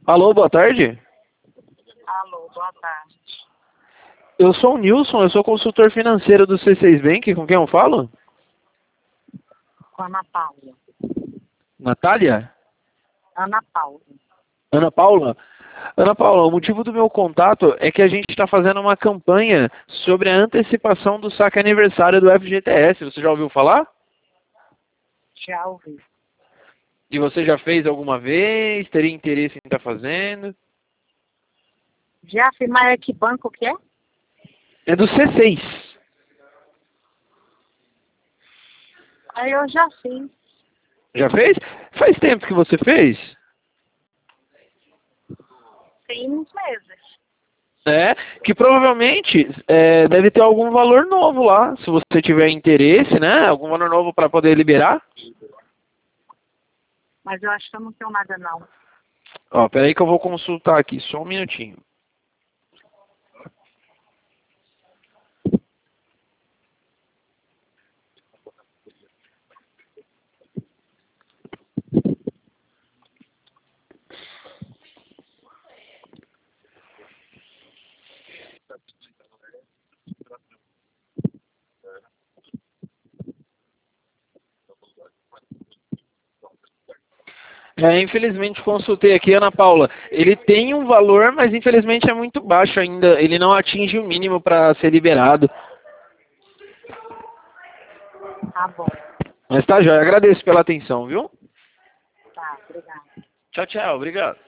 Alô, boa tarde. Alô, boa tarde. Eu sou o Nilson, eu sou consultor financeiro do C6 Bank, com quem eu falo? Com a Ana Paula. Natália? Ana Paula. Ana Paula? Ana Paula, o motivo do meu contato é que a gente está fazendo uma campanha sobre a antecipação do saque aniversário do FGTS. Você já ouviu falar? Já ouvi. E você já fez alguma vez? Teria interesse em estar fazendo? Já fiz, mas é que banco que é? É do C6. Aí eu já fiz. Já fez? Faz tempo que você fez? Tem uns meses. É, que provavelmente deve ter algum valor novo lá, se você tiver interesse, né? Algum valor novo para poder liberar. Mas eu acho que eu não tenho nada não. Ó, peraí que eu vou consultar aqui, só um minutinho. Infelizmente consultei aqui, Ana Paula. Ele tem um valor, mas infelizmente é muito baixo ainda. Ele não atinge o mínimo para ser liberado. Tá bom. Mas tá, joia. Agradeço pela atenção, viu? Tá, obrigada. Tchau, tchau. Obrigado.